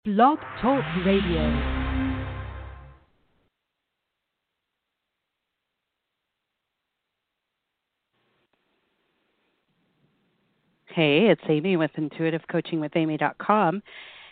Blog Talk Radio. Hey, it's Amy with intuitivecoachingwithamy.com,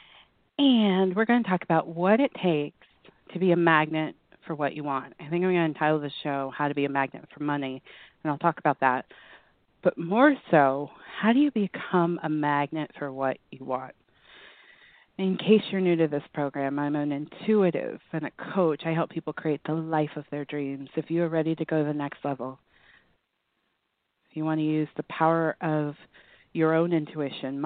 and we're going to talk about what it takes to be a magnet for what you want. I think I'm going to entitle the show How to Be a Magnet for Money, and I'll talk about that. But more so, how do you become a magnet for what you want? In case you're new to this program, I'm an intuitive and a coach. I help people create the life of their dreams. If you are ready to go to the next level, if you want to use the power of your own intuition,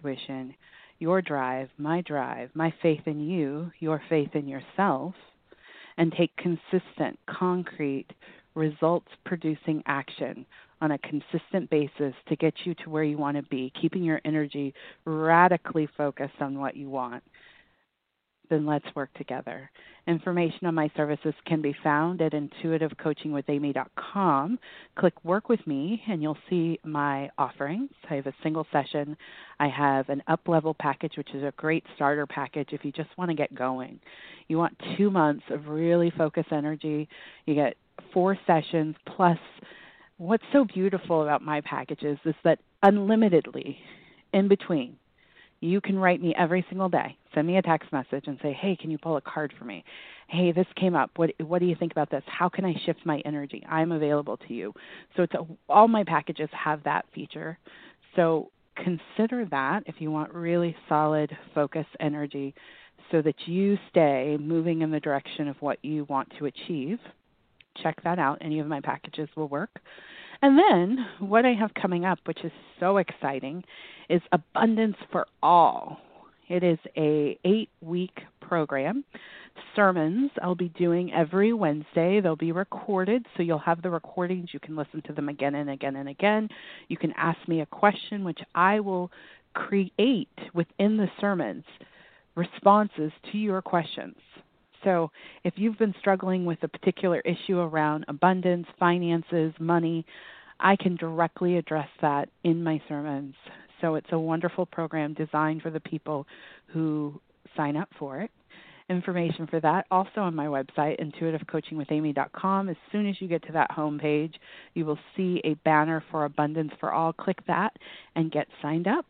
your drive, my faith in you, your faith in yourself, and take consistent, concrete, results producing action on a consistent basis to get you to where you want to be, keeping your energy radically focused on what you want, then let's work together. Information on my services can be found at intuitivecoachingwithamy.com. Click Work With Me, and you'll see my offerings. I have a single session. I have an up-level package, which is a great starter package if you just want to get going. You want 2 months of really focused energy. You get 4 sessions, plus what's so beautiful about my packages is that unlimitedly, in between, you can write me every single day. Send me a text message and say, hey, can you pull a card for me? Hey, this came up. What do you think about this? How can I shift my energy? I'm available to you. So all my packages have that feature. So consider that if you want really solid, focused energy so that you stay moving in the direction of what you want to achieve. Check that out. Any of my packages will work. And then what I have coming up, which is so exciting, is Abundance for All. It is a 8-week program. Sermons I'll be doing every Wednesday. They'll be recorded, so you'll have the recordings. You can listen to them again and again and again. You can ask me a question, which I will create within the sermons, responses to your questions. So if you've been struggling with a particular issue around abundance, finances, money, I can directly address that in my sermons. So it's a wonderful program designed for the people who sign up for it. Information for that also on my website, intuitivecoachingwithamy.com. As soon as you get to that homepage, you will see a banner for Abundance for All. Click that and get signed up.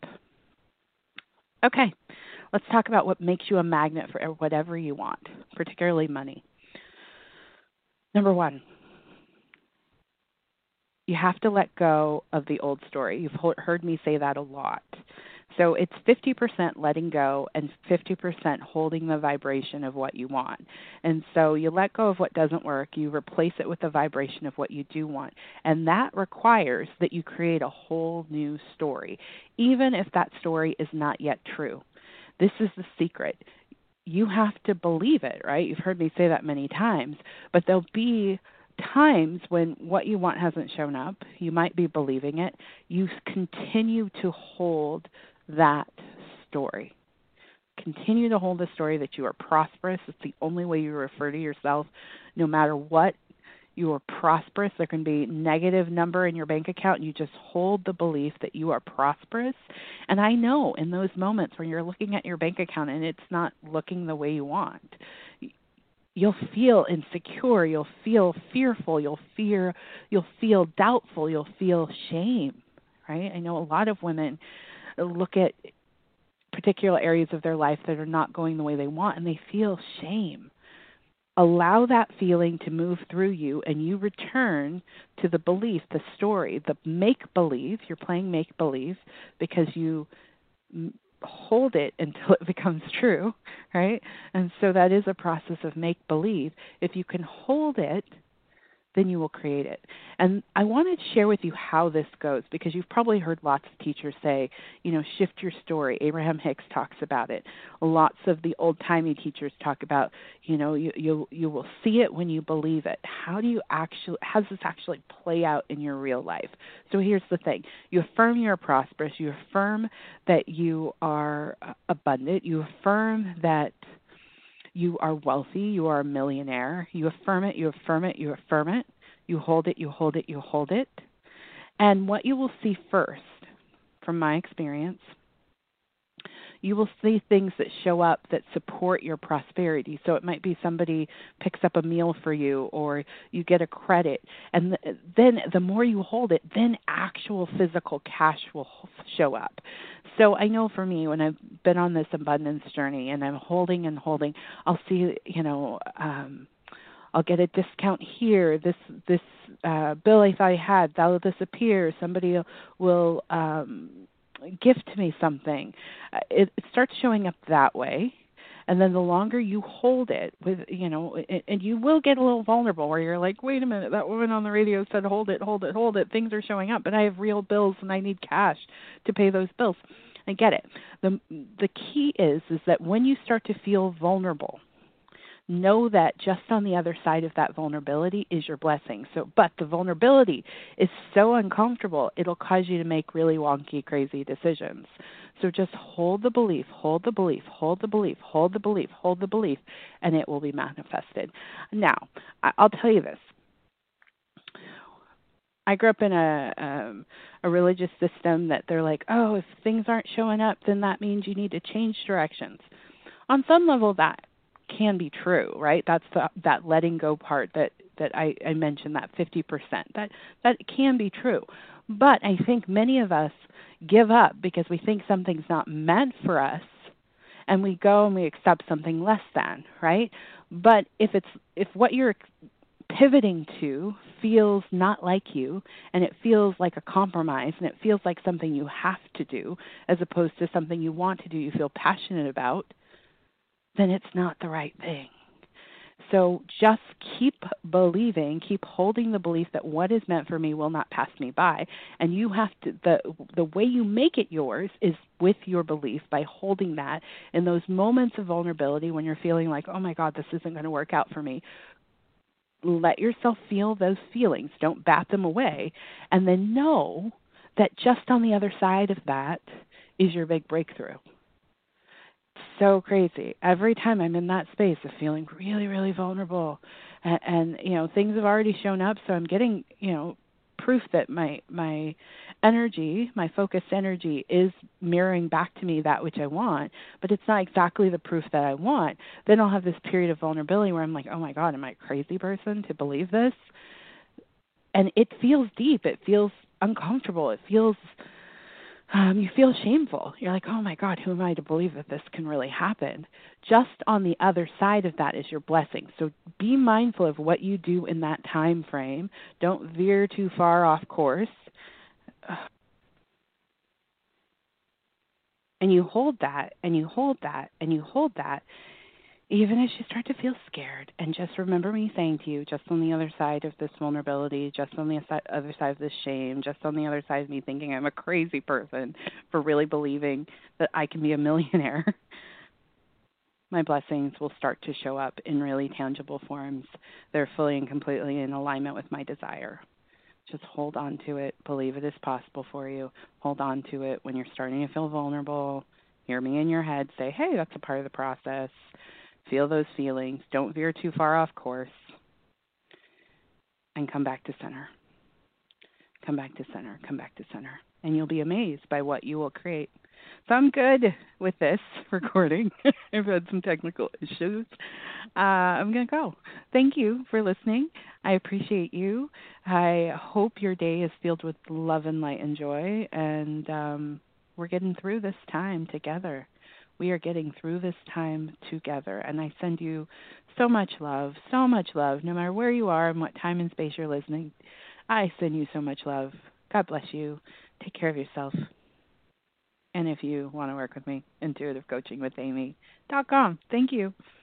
Okay, let's talk about what makes you a magnet for whatever you want, particularly money. Number 1, you have to let go of the old story. You've heard me say that a lot. So it's 50% letting go and 50% holding the vibration of what you want. And so you let go of what doesn't work. You replace it with the vibration of what you do want. And that requires that you create a whole new story, even if that story is not yet true. This is the secret. You have to believe it, right? You've heard me say that many times, but there'll be times when what you want hasn't shown up. You might be believing it. You continue to hold that story. Continue to hold the story that you are prosperous. It's the only way you refer to yourself. No matter what, you are prosperous. There can be a negative number in your bank account, and you just hold the belief that you are prosperous. And I know in those moments when you're looking at your bank account and it's not looking the way you want, you'll feel insecure, you'll feel fearful, you'll feel doubtful, you'll feel shame, right? I know a lot of women look at particular areas of their life that are not going the way they want, and they feel shame. Allow that feeling to move through you, and you return to the belief, the story, the make-believe. You're playing make-believe because you hold it until it becomes true, right? And so that is a process of make-believe. If you can hold it, then you will create it. And I wanted to share with you how this goes, because you've probably heard lots of teachers say, shift your story. Abraham Hicks talks about it. Lots of the old-timey teachers talk about, you will see it when you believe it. How does this actually play out in your real life? So here's the thing. You affirm you're prosperous. You affirm that you are abundant. You affirm that you are wealthy, you are a millionaire. You affirm it, you affirm it, you affirm it. You hold it, you hold it, you hold it. And what you will see first, from my experience, You will see things that show up that support your prosperity. So it might be somebody picks up a meal for you, or you get a credit. And then the more you hold it, then actual physical cash will show up. So I know for me, when I've been on this abundance journey and I'm holding and holding, I'll see, I'll get a discount here. This bill I thought I had, that'll disappear. Somebody will gift me something. It starts showing up that way. And then the longer you hold it with, and you will get a little vulnerable where you're like, wait a minute, that woman on the radio said, hold it, hold it, hold it. Things are showing up, but I have real bills and I need cash to pay those bills. I get it. The key is that when you start to feel vulnerable, know that just on the other side of that vulnerability is your blessing. But the vulnerability is so uncomfortable, it'll cause you to make really wonky, crazy decisions. So just hold the belief, hold the belief, hold the belief, hold the belief, hold the belief, and it will be manifested. Now, I'll tell you this. I grew up in a religious system that they're like, oh, if things aren't showing up, then that means you need to change directions. On some level, that can be true, right? That's that letting go part that I mentioned, that 50%. That can be true. But I think many of us give up because we think something's not meant for us, and we go and we accept something less than, right? But if what you're pivoting to feels not like you, and it feels like a compromise, and it feels like something you have to do as opposed to something you want to do, you feel passionate about, then it's not the right thing. So just keep believing, keep holding the belief that what is meant for me will not pass me by. And you have to, the way you make it yours is with your belief, by holding that in those moments of vulnerability when you're feeling like, oh my God, this isn't going to work out for me. Let yourself feel those feelings. Don't bat them away. And then know that just on the other side of that is your big breakthrough. So crazy. Every time I'm in that space of feeling really, really vulnerable, and things have already shown up, so I'm getting, proof that my energy, my focused energy, is mirroring back to me that which I want, but it's not exactly the proof that I want. Then I'll have this period of vulnerability where I'm like, oh my God, am I a crazy person to believe this? And it feels deep. It feels uncomfortable. It feels you feel shameful. You're like, oh my God, who am I to believe that this can really happen? Just on the other side of that is your blessing. So be mindful of what you do in that time frame. Don't veer too far off course. And you hold that, and you hold that, and you hold that, even as you start to feel scared. And just remember me saying to you, just on the other side of this vulnerability, just on the other side of this shame, just on the other side of me thinking I'm a crazy person for really believing that I can be a millionaire, my blessings will start to show up in really tangible forms. They're fully and completely in alignment with my desire. Just hold on to it. Believe it is possible for you. Hold on to it. When you're starting to feel vulnerable, hear me in your head say, hey, that's a part of the process. Feel those feelings. Don't veer too far off course. And come back to center. Come back to center. Come back to center. And you'll be amazed by what you will create. So I'm good with this recording. I've had some technical issues. I'm going to go. Thank you for listening. I appreciate you. I hope your day is filled with love and light and joy. And we're getting through this time together. We are getting through this time together. And I send you so much love, no matter where you are and what time and space you're listening. I send you so much love. God bless you. Take care of yourself. And if you want to work with me, intuitivecoachingwithamy.com. Thank you.